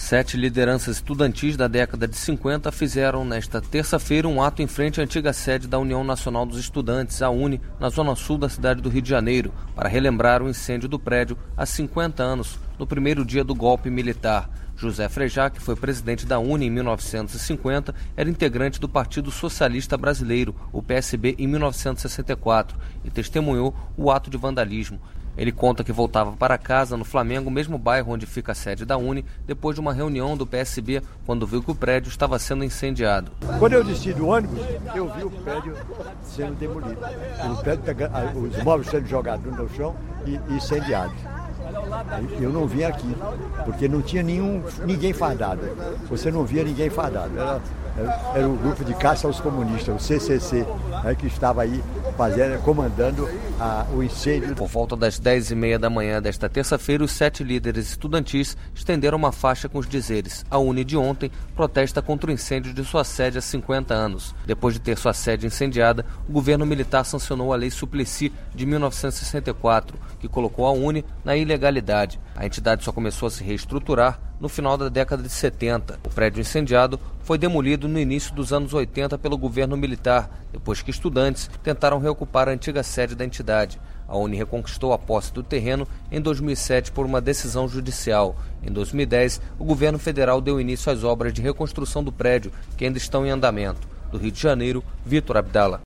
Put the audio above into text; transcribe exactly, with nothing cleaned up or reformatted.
Sete lideranças estudantis da década de cinquenta fizeram, nesta terça-feira, um ato em frente à antiga sede da União Nacional dos Estudantes, a UNE, na zona sul da cidade do Rio de Janeiro, para relembrar o incêndio do prédio há cinquenta anos, no primeiro dia do golpe militar. José Frejá, que foi presidente da UNE em mil novecentos e cinquenta, era integrante do Partido Socialista Brasileiro, o P S B, em mil novecentos e sessenta e quatro, e testemunhou o ato de vandalismo. Ele conta que voltava para casa, no Flamengo, mesmo bairro onde fica a sede da UNE, depois de uma reunião do P S B, quando viu que o prédio estava sendo incendiado. Quando eu desci do ônibus, eu vi o prédio sendo demolido. O prédio, os móveis sendo jogados no chão e incendiados. Eu não vim aqui, porque não tinha nenhum, ninguém fardado. Você não via ninguém fardado. Era, era o grupo de caça aos comunistas, o C C C, né, que estava aí fazendo, comandando a, o incêndio. Por volta das dez e meia da manhã desta terça-feira, os sete líderes estudantis estenderam uma faixa com os dizeres: a UNE de ontem protesta contra o incêndio de sua sede há cinquenta anos. Depois de ter sua sede incendiada, o governo militar sancionou a Lei Suplicy de mil novecentos e sessenta e quatro, que colocou a UNE na ilegalidade. A entidade só começou a se reestruturar no final da década de setenta. O prédio incendiado foi demolido no início dos anos oitenta pelo governo militar, depois que estudantes tentaram reocupar a antiga sede da entidade. A UNE reconquistou a posse do terreno em dois mil e sete por uma decisão judicial. Em dois mil e dez, o governo federal deu início às obras de reconstrução do prédio, que ainda estão em andamento. Do Rio de Janeiro, Vitor Abdala.